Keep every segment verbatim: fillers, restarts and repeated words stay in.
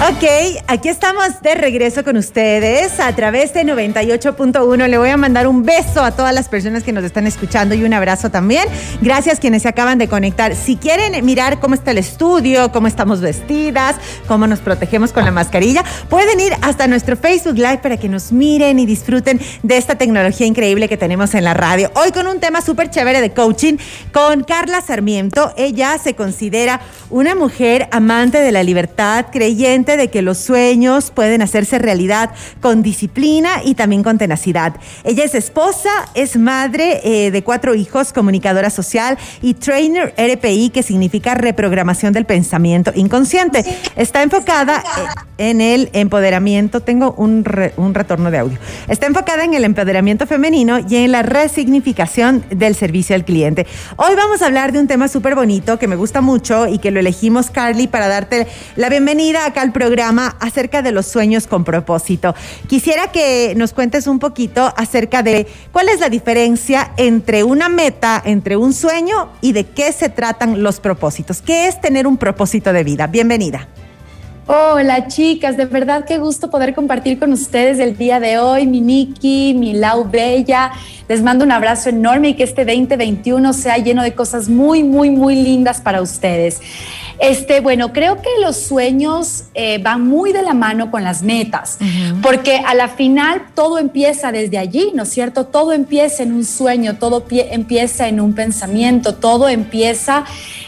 Ok, aquí estamos de regreso con ustedes a través de noventa y ocho punto uno. Le voy a mandar un beso a todas las personas que nos están escuchando y un abrazo también. Gracias quienes se acaban de conectar. Si quieren mirar cómo está el estudio, cómo estamos vestidas, cómo nos protegemos con la mascarilla, pueden ir hasta nuestro Facebook Live para que nos miren y disfruten de esta tecnología increíble que tenemos en la radio. Hoy con un tema súper chévere de coaching con Carla Sarmiento. Ella se considera una mujer amante de la libertad, creyente de que los sueños pueden hacerse realidad con disciplina y también con tenacidad. Ella es esposa, es madre eh, de cuatro hijos, comunicadora social y trainer R P I, que significa reprogramación del pensamiento inconsciente. Está enfocada en el empoderamiento. Tengo un, re, un retorno de audio. Está enfocada en el empoderamiento femenino y en la resignificación del servicio al cliente. Hoy vamos a hablar de un tema súper bonito que me gusta mucho y que lo elegimos, Carly, para darte la bienvenida acá al programa acerca de los sueños con propósito. Quisiera que nos cuentes un poquito acerca de cuál es la diferencia entre una meta, entre un sueño y de qué se tratan los propósitos. ¿Qué es tener un propósito de vida? Bienvenida. Hola chicas, de verdad qué gusto poder compartir con ustedes el día de hoy, mi Nikki, mi Lau Bella. Les mando un abrazo enorme y que este veinte veintiuno sea lleno de cosas muy, muy, muy lindas para ustedes. Este, bueno, creo que los sueños eh, van muy de la mano con las metas, uh-huh. porque a la final todo empieza desde allí, ¿no es cierto? Todo empieza en un sueño, todo pie, empieza en un pensamiento, todo empieza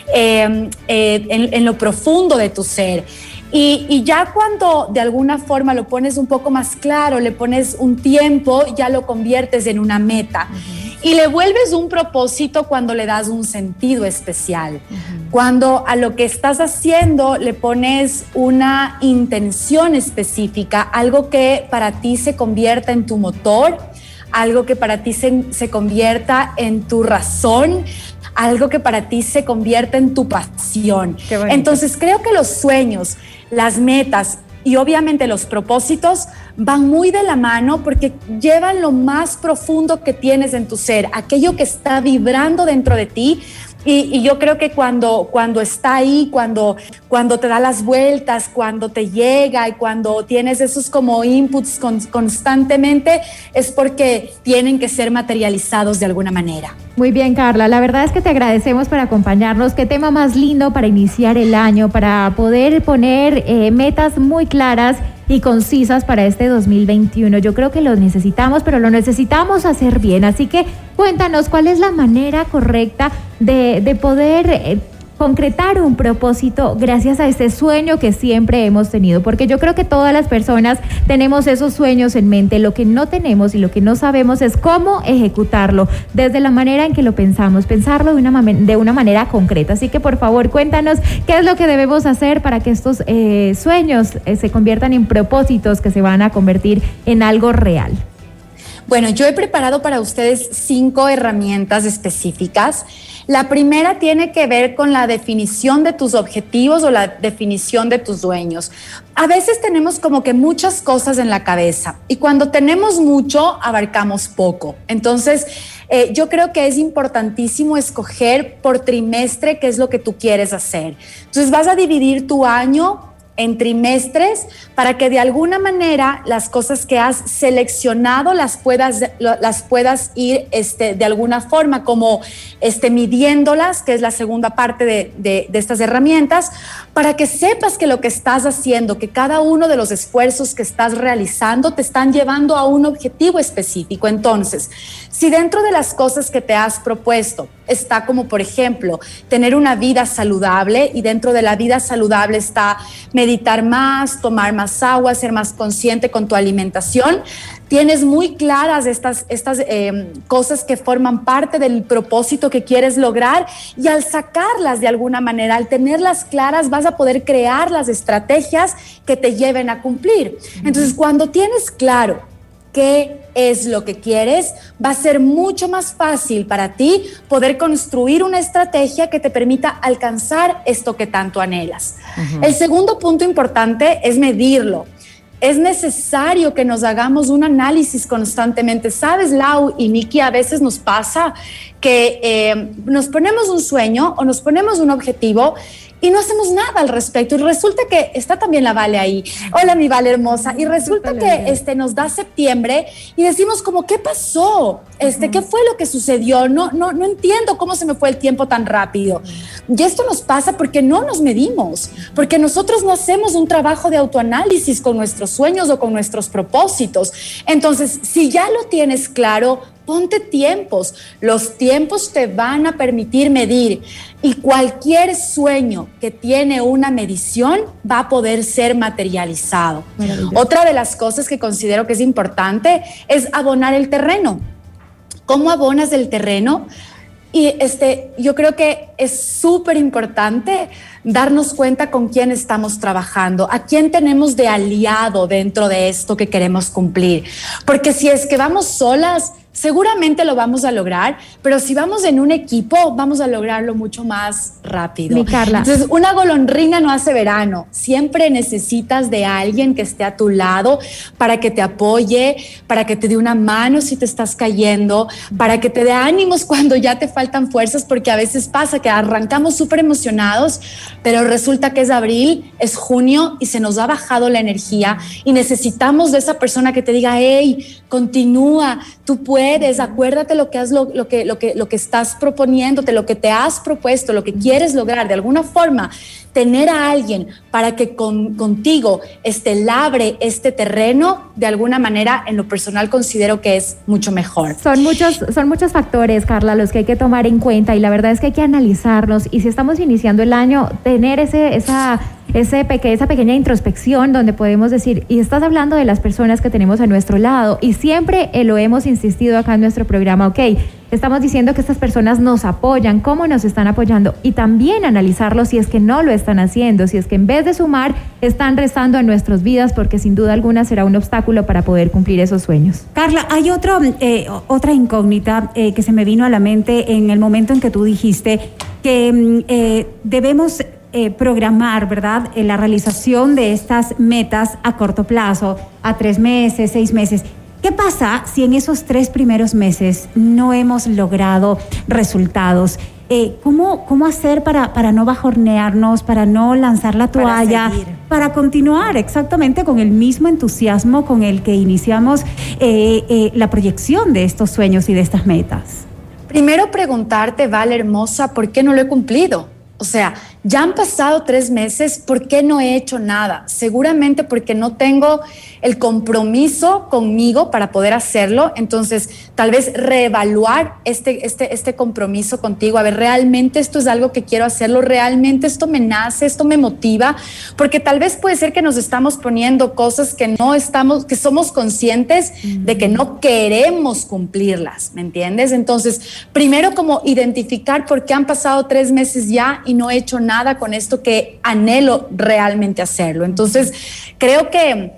eh, eh, en, en lo profundo de tu ser. Y, y ya cuando de alguna forma lo pones un poco más claro, le pones un tiempo, ya lo conviertes en una meta. Uh-huh. Y le vuelves un propósito cuando le das un sentido especial. Uh-huh. Cuando a lo que estás haciendo le pones una intención específica, algo que para ti se convierta en tu motor, algo que para ti se, se convierta en tu razón, algo que para ti se convierta en tu pasión. Entonces creo que los sueños, las metas y obviamente los propósitos van muy de la mano porque llevan lo más profundo que tienes en tu ser, aquello que está vibrando dentro de ti. Y, y yo creo que cuando, cuando está ahí, cuando, cuando te da las vueltas, cuando te llega y cuando tienes esos como inputs con, constantemente, es porque tienen que ser materializados de alguna manera. Muy bien, Carla, la verdad es que te agradecemos por acompañarnos. Qué tema más lindo para iniciar el año, para poder poner eh, metas muy claras y concisas para este dos mil veintiuno. Yo creo que lo necesitamos, pero lo necesitamos hacer bien. Así que cuéntanos cuál es la manera correcta de, de poder eh, concretar un propósito gracias a este sueño que siempre hemos tenido. Porque yo creo que todas las personas tenemos esos sueños en mente. Lo que no tenemos y lo que no sabemos es cómo ejecutarlo desde la manera en que lo pensamos, pensarlo de una, de una manera concreta. Así que por favor cuéntanos qué es lo que debemos hacer para que estos eh, sueños eh, se conviertan en propósitos que se van a convertir en algo real. Bueno, yo he preparado para ustedes cinco herramientas específicas. La primera tiene que ver con la definición de tus objetivos o la definición de tus sueños. A veces tenemos como que muchas cosas en la cabeza y cuando tenemos mucho, abarcamos poco. Entonces, eh, yo creo que es importantísimo escoger por trimestre qué es lo que tú quieres hacer. Entonces, vas a dividir tu año en trimestres para que de alguna manera las cosas que has seleccionado las puedas, las puedas ir este, de alguna forma como este, midiéndolas, que es la segunda parte de, de, de estas herramientas, para que sepas que lo que estás haciendo, que cada uno de los esfuerzos que estás realizando te están llevando a un objetivo específico. Entonces, si dentro de las cosas que te has propuesto está como, por ejemplo, tener una vida saludable, y dentro de la vida saludable está meditar más, tomar más agua, ser más consciente con tu alimentación, tienes muy claras estas, estas eh, cosas que forman parte del propósito que quieres lograr, y al sacarlas de alguna manera, al tenerlas claras, vas a poder crear las estrategias que te lleven a cumplir. Entonces, cuando tienes claro qué es lo que quieres, va a ser mucho más fácil para ti poder construir una estrategia que te permita alcanzar esto que tanto anhelas. Uh-huh. El segundo punto importante es medirlo. Es necesario que nos hagamos un análisis constantemente. ¿Sabes, Lau y Nikki? A veces nos pasa que eh, nos ponemos un sueño o nos ponemos un objetivo y no hacemos nada al respecto. Y resulta que está también la Vale ahí. Hola, mi Vale hermosa. Y resulta que este, nos da septiembre y decimos como, ¿qué pasó? Este, uh-huh. ¿Qué fue lo que sucedió? No, no, no entiendo cómo se me fue el tiempo tan rápido. Y esto nos pasa porque no nos medimos, porque nosotros no hacemos un trabajo de autoanálisis con nuestros sueños o con nuestros propósitos. Entonces, si ya lo tienes claro, ponte tiempos. Los tiempos te van a permitir medir y cualquier sueño que tiene una medición va a poder ser materializado. Otra de las cosas que considero que es importante es abonar el terreno. ¿Cómo abonas el terreno? Y este, yo creo que es súper importante darnos cuenta con quién estamos trabajando, a quién tenemos de aliado dentro de esto que queremos cumplir. Porque si es que vamos solas, seguramente lo vamos a lograr, pero si vamos en un equipo, vamos a lograrlo mucho más rápido. Mi Carla. Entonces, una golondrina no hace verano. Siempre necesitas de alguien que esté a tu lado para que te apoye, para que te dé una mano si te estás cayendo, para que te dé ánimos cuando ya te faltan fuerzas, porque a veces pasa que arrancamos súper emocionados, pero resulta que es abril, es junio y se nos ha bajado la energía y necesitamos de esa persona que te diga, hey, continúa, tú puedes, acuérdate lo que, has, lo, lo, que, lo, que, lo que estás proponiéndote, lo que te has propuesto, lo que quieres lograr. De alguna forma, tener a alguien para que con, contigo este, labre este terreno, de alguna manera, en lo personal considero que es mucho mejor. Son muchos, son muchos factores, Carla, los que hay que tomar en cuenta y la verdad es que hay que analizarlos y si estamos iniciando el año, tener ese, esa... Ese peque, esa pequeña introspección donde podemos decir, y estás hablando de las personas que tenemos a nuestro lado y siempre eh, lo hemos insistido acá en nuestro programa, ok, estamos diciendo que estas personas nos apoyan, cómo nos están apoyando y también analizarlo si es que no lo están haciendo, si es que en vez de sumar están restando en nuestras vidas porque sin duda alguna será un obstáculo para poder cumplir esos sueños. Carla, hay otro, eh, otra incógnita eh, que se me vino a la mente en el momento en que tú dijiste que eh, debemos Eh, programar, ¿verdad?, eh, la realización de estas metas a corto plazo, a tres meses, seis meses. ¿Qué pasa si en esos tres primeros meses no hemos logrado resultados? Eh, ¿cómo, ¿Cómo hacer para, para no bajonearnos, para no lanzar la toalla, para, para continuar exactamente con el mismo entusiasmo con el que iniciamos eh, eh, la proyección de estos sueños y de estas metas? Primero preguntarte, Vale hermosa, ¿por qué no lo he cumplido? O sea, ya han pasado tres meses, ¿por qué no he hecho nada? Seguramente porque no tengo el compromiso conmigo para poder hacerlo. Entonces, tal vez reevaluar este, este, este compromiso contigo. A ver, ¿realmente esto es algo que quiero hacerlo? ¿Realmente esto me nace? ¿Esto me motiva? Porque tal vez puede ser que nos estamos poniendo cosas que no estamos, que somos conscientes de que no queremos cumplirlas, ¿me entiendes? Entonces, primero como identificar por qué han pasado tres meses ya y no he hecho nada con esto que anhelo realmente hacerlo. Entonces, creo que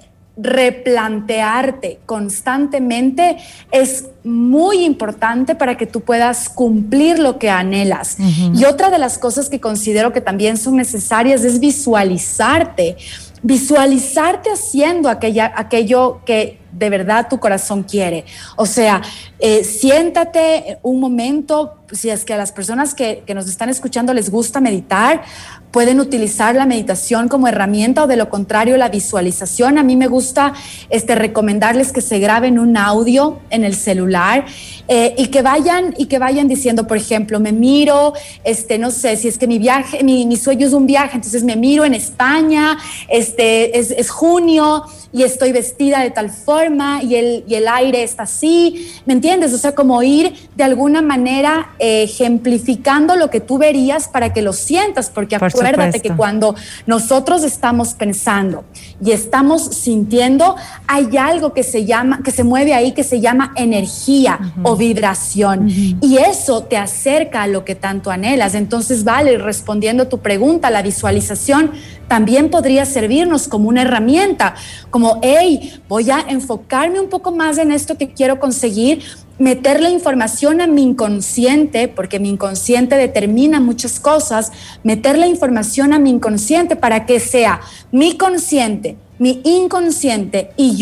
replantearte constantemente es muy importante para que tú puedas cumplir lo que anhelas. Uh-huh. Y otra de las cosas que considero que también son necesarias es visualizarte. Visualizarte haciendo aquella, aquello que de verdad tu corazón quiere. O sea, eh, siéntate un momento, si es que a las personas que, que nos están escuchando les gusta meditar, pueden utilizar la meditación como herramienta o de lo contrario la visualización. A mí me gusta este, recomendarles que se graben un audio en el celular eh, y que vayan y que vayan diciendo, por ejemplo, me miro, este, no sé, si es que mi viaje, mi, mi sueño es un viaje, entonces me miro en España, este, es, es junio y estoy vestida de tal forma y el, y el aire está así, ¿me entiendes? O sea, como ir de alguna manera eh, ejemplificando lo que tú verías para que lo sientas, porque Por acuérdate supuesto. que cuando nosotros estamos pensando y estamos sintiendo, hay algo que se llama, que se mueve ahí, que se llama energía uh-huh. o vibración uh-huh. y eso te acerca a lo que tanto anhelas. Entonces, Vale, respondiendo a tu pregunta, la visualización también podría servirnos como una herramienta, como, hey, voy a enfocarme un poco más en esto que quiero conseguir, meter la información a mi inconsciente, porque mi inconsciente determina muchas cosas, meter la información a mi inconsciente para que sea mi consciente, mi inconsciente y yo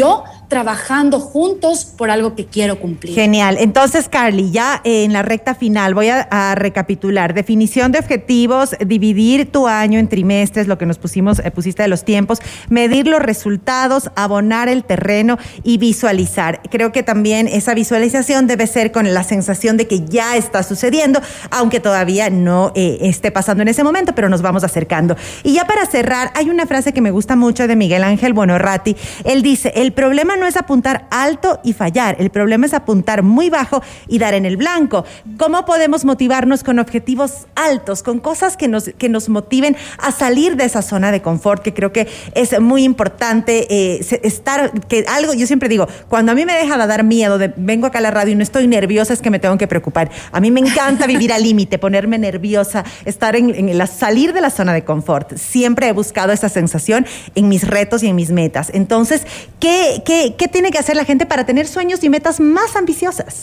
trabajando juntos por algo que quiero cumplir. Genial. Entonces, Carly, ya en la recta final voy a, a recapitular. Definición de objetivos, dividir tu año en trimestres, lo que nos pusimos, eh, pusiste de los tiempos, medir los resultados, abonar el terreno y visualizar. Creo que también esa visualización debe ser con la sensación de que ya está sucediendo, aunque todavía no eh, esté pasando en ese momento, pero nos vamos acercando. Y ya para cerrar, hay una frase que me gusta mucho de Miguel Ángel Buonarroti. Él dice, el problema no es apuntar alto y fallar, el problema es apuntar muy bajo y dar en el blanco. ¿Cómo podemos motivarnos con objetivos altos, con cosas que nos, que nos motiven a salir de esa zona de confort, que creo que es muy importante eh, estar, que algo, yo siempre digo, cuando a mí me deja de dar miedo, de, vengo acá a la radio y no estoy nerviosa, es que me tengo que preocupar. A mí me encanta vivir al límite, ponerme nerviosa, estar en, en la, salir de la zona de confort. Siempre he buscado esa sensación en mis retos y en mis metas. Entonces, ¿qué, qué, qué tiene que hacer la gente para tener sueños y metas más ambiciosas?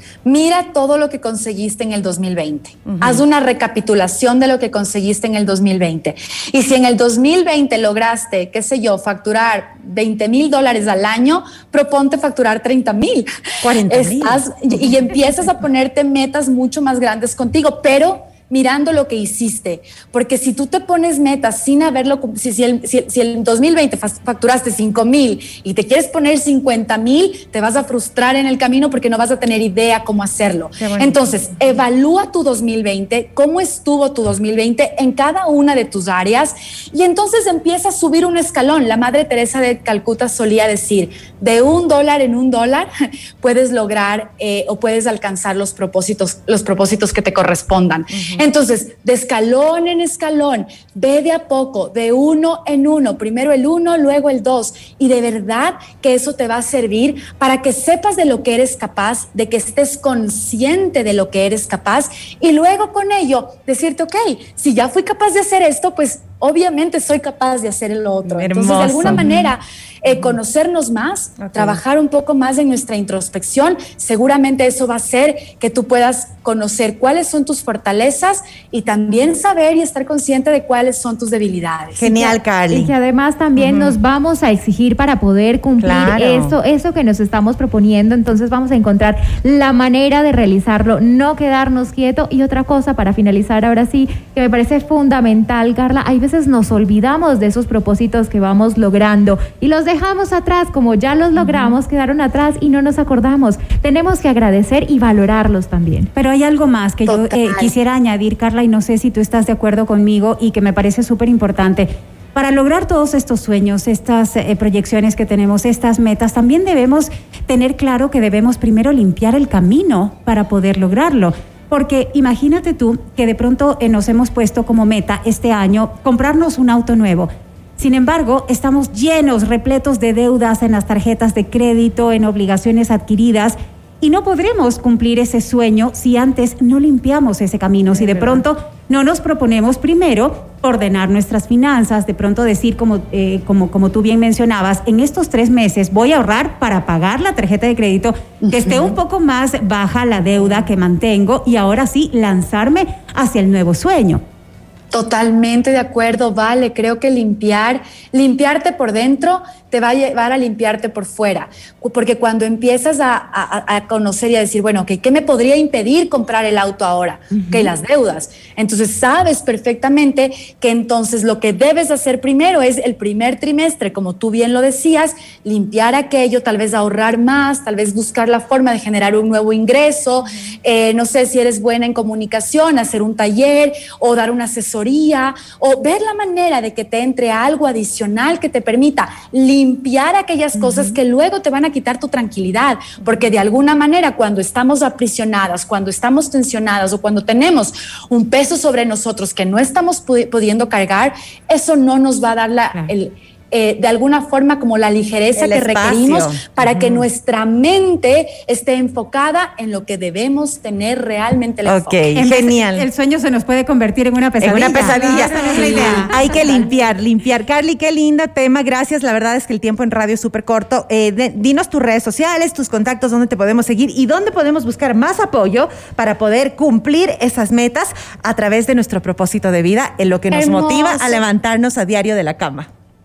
Mira todo lo que conseguiste en el dos mil veinte. Uh-huh. Haz una recapitulación de lo que conseguiste en el dos mil veinte. Y si en el dos mil veinte lograste, qué sé yo, facturar veinte mil dólares al año, proponte facturar treinta mil. cuarenta mil. Y, y empiezas a ponerte metas mucho más grandes contigo, pero mirando lo que hiciste, porque si tú te pones metas sin haberlo, si, si, el, si, si el dos mil veinte facturaste cinco mil y te quieres poner cincuenta mil, te vas a frustrar en el camino porque no vas a tener idea cómo hacerlo. Entonces, evalúa tu dos mil veinte, cómo estuvo tu dos mil veinte en cada una de tus áreas y entonces empieza a subir un escalón. La Madre Teresa de Calcuta solía decir, de un dólar en un dólar puedes lograr eh, o puedes alcanzar los propósitos, los propósitos que te correspondan. Uh-huh. Entonces, de escalón en escalón, ve de a poco, de uno en uno, primero el uno, luego el dos, y de verdad que eso te va a servir para que sepas de lo que eres capaz, de que estés consciente de lo que eres capaz, y luego con ello decirte, ok, si ya fui capaz de hacer esto, pues obviamente soy capaz de hacer lo otro. Hermoso. Entonces, de alguna manera, eh, conocernos más, okay. trabajar un poco más en nuestra introspección, seguramente eso va a hacer que tú puedas conocer cuáles son tus fortalezas y también saber y estar consciente de cuáles son tus debilidades. Genial, Carly. Y que además también uh-huh. nos vamos a exigir para poder cumplir claro. eso, eso que nos estamos proponiendo, entonces vamos a encontrar la manera de realizarlo, no quedarnos quietos. Y otra cosa para finalizar ahora sí, que me parece fundamental, Carla, hay veces nos olvidamos de esos propósitos que vamos logrando y los dejamos atrás, como ya los logramos, uh-huh. quedaron atrás y no nos acordamos. Tenemos que agradecer y valorarlos también. Pero hay algo más que Total. yo eh, quisiera añadir, Carla, y no sé si tú estás de acuerdo conmigo y que me parece súper importante. Para lograr todos estos sueños, estas eh, proyecciones que tenemos, estas metas, también debemos tener claro que debemos primero limpiar el camino para poder lograrlo. Porque imagínate tú que de pronto eh, nos hemos puesto como meta este año comprarnos un auto nuevo. Sin embargo, estamos llenos, repletos de deudas en las tarjetas de crédito, en obligaciones adquiridas, y no podremos cumplir ese sueño si antes no limpiamos ese camino, si de pronto no nos proponemos primero ordenar nuestras finanzas, de pronto decir, como, eh, como, como tú bien mencionabas, en estos tres meses voy a ahorrar para pagar la tarjeta de crédito, que esté un poco más baja la deuda que mantengo y ahora sí lanzarme hacia el nuevo sueño. Totalmente de acuerdo, Vale. Creo que limpiar, limpiarte por dentro te va a llevar a limpiarte por fuera. Porque cuando empiezas a, a, a conocer y a decir, bueno, okay, ¿qué me podría impedir comprar el auto ahora? Uh-huh. Que las deudas. Entonces sabes perfectamente que entonces lo que debes hacer primero es el primer trimestre, como tú bien lo decías, limpiar aquello, tal vez ahorrar más, tal vez buscar la forma de generar un nuevo ingreso. Uh-huh. Eh, no sé si eres buena en comunicación, hacer un taller o dar una asesoría o ver la manera de que te entre algo adicional que te permita limpiar aquellas uh-huh. cosas que luego te van a quitar tu tranquilidad, porque de alguna manera cuando estamos aprisionadas, cuando estamos tensionadas o cuando tenemos un peso sobre nosotros que no estamos pu- pudiendo cargar, eso no nos va a dar la, claro. el, eh, de alguna forma como la ligereza el que espacio. requerimos para uh-huh. que nuestra mente esté enfocada en lo que debemos tener realmente el okay, enfoque. Genial. El sueño se nos puede convertir en una pesadilla. En una pesadilla. No, esa es la idea. Hay que limpiar, limpiar. Carly, qué lindo tema. Gracias. La verdad es que el tiempo en radio es súper corto. Eh, de, dinos tus redes sociales, tus contactos, dónde te podemos seguir y dónde podemos buscar más apoyo para poder cumplir esas metas a través de nuestro propósito de vida, en lo que nos Hermoso. motiva a levantarnos a diario de la cama.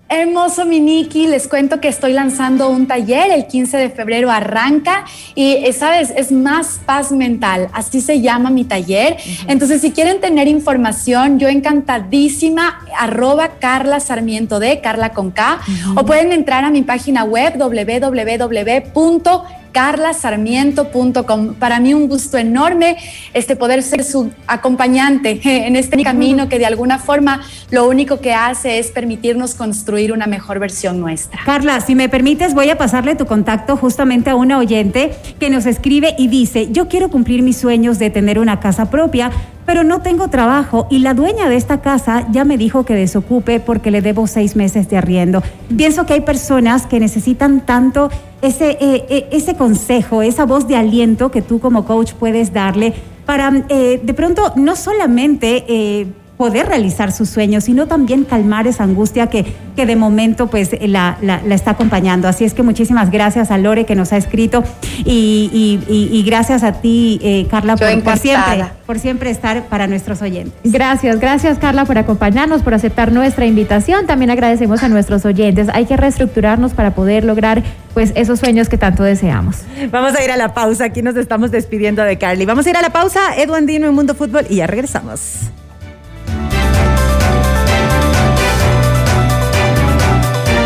Hermoso, mi Nikki, les cuento que estoy lanzando un taller, el quince de febrero arranca y, ¿sabes? Es más paz mental, así se llama mi taller. Uh-huh. Entonces, si quieren tener información, yo encantadísima, arroba Carla Sarmiento de, Carla con K, uh-huh. o pueden entrar a mi página web doble u doble u doble u punto carla sarmiento punto com. Para mí un gusto enorme este poder ser su acompañante en este camino que de alguna forma lo único que hace es permitirnos construir una mejor versión nuestra. Carla, si me permites, voy a pasarle tu contacto justamente a una oyente que nos escribe y dice: yo quiero cumplir mis sueños de tener una casa propia, pero no tengo trabajo y la dueña de esta casa ya me dijo que desocupe porque le debo seis meses de arriendo. Pienso que hay personas que necesitan tanto ese, eh, ese consejo, esa voz de aliento que tú como coach puedes darle para eh, de pronto no solamente eh, poder realizar sus sueños, sino también calmar esa angustia que, que de momento pues la, la, la está acompañando. Así es que muchísimas gracias a Lore que nos ha escrito y, y, y, y gracias a ti, eh, Carla, por, por siempre, por siempre estar para nuestros oyentes. Gracias, gracias Carla por acompañarnos, por aceptar nuestra invitación. También agradecemos a nuestros oyentes. Hay que reestructurarnos para poder lograr pues esos sueños que tanto deseamos. Vamos a ir a la pausa, aquí nos estamos despidiendo de Carly. Vamos a ir a la pausa, Edu Andino en Mundo Fútbol y ya regresamos.